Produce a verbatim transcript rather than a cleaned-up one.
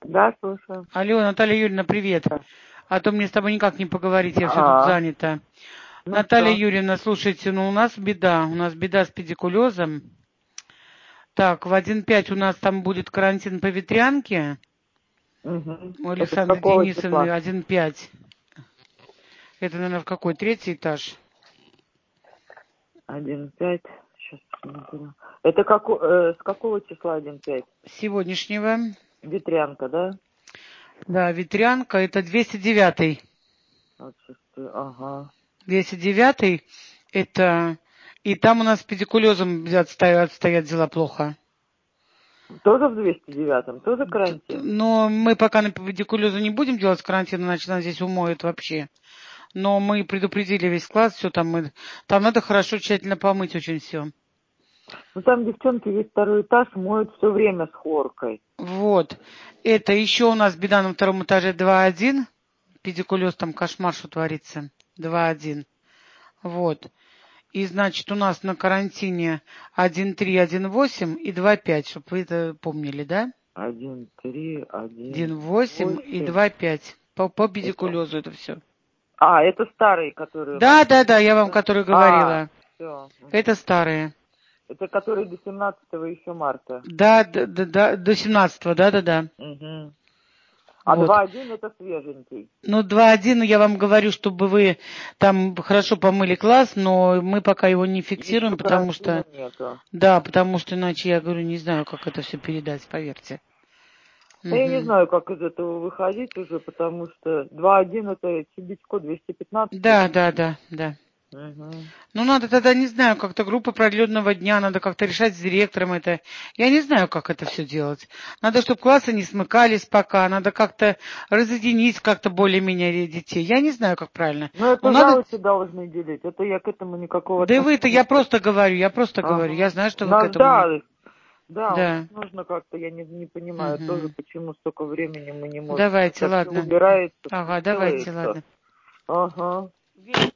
Да, слушаю. Алло, Наталья Юрьевна, привет. А то мне с тобой никак не поговорить, я все тут А, занята. ну Наталья что? Юрьевна, слушайте, ну у нас беда. У нас беда с педикулезом. Так, в один пять у нас там будет карантин по ветрянке. Угу. У Это с Александры какого Денисовны числа? один пять. Это, наверное, в какой? Третий этаж? Один пять. Сейчас посмотрю. Это како- э, с какого числа один пять? Сегодняшнего. Ветрянка, да? Да, ветрянка, это двести девятый. Вот шестой, ага. двести девятый, это... И там у нас с педикулезом отстоят, отстоят дела плохо. Тоже в двести девятом? Тоже карантин? Но мы пока на педикулезу не будем делать карантин, иначе нас здесь умоют вообще. Но мы предупредили весь класс, все там мы... Там надо хорошо, тщательно помыть очень все. Ну там девчонки весь второй этаж моют все время с хлоркой. Вот. Это еще у нас беда на втором этаже два один. Педикулез там кошмар, что творится. два один. Вот. И, значит, у нас на карантине один три, один восемь и два пять, чтобы вы это помнили, да? Один три, один один восемь и восемь. два пять. По, по Это... педикулезу это все. А, это старые, которые у нас Да, да, да, есть, я вам да? который А, говорила. все. Это старые. Это которые до семнадцатого еще марта. Да, да, да, да, до семнадцатого, да, да, да. Угу. А Вот. два один это свеженький. Ну, два один, я вам говорю, чтобы вы там хорошо помыли класс, но мы пока его не фиксируем, Еще потому карантина что... нету. Да, потому что иначе, я говорю, не знаю, как это все передать, поверьте. Да я не Угу. знаю, как из этого выходить уже, потому что два один это Чебичко двести пятнадцать. Да, да, да, да. Угу. Ну, надо тогда, не знаю, как-то группа продленного дня, надо как-то решать с директором это. Я не знаю, как это все делать. Надо, чтобы классы не смыкались пока, надо как-то разъединить как-то более-менее детей. Я не знаю, как правильно. Ну Но это надо... завучи должны делить. Это я к этому никакого Да и вы-то, отношения. я просто говорю, я просто говорю. Я Ага. знаю, что У вы к нас этому не... да, да, у нас Да. нужно как-то, я не, не понимаю тоже, Угу. почему столько времени мы не можем. Давайте, Сейчас все ладно. убирается, все Ага, давайте, делается. ладно. Ага.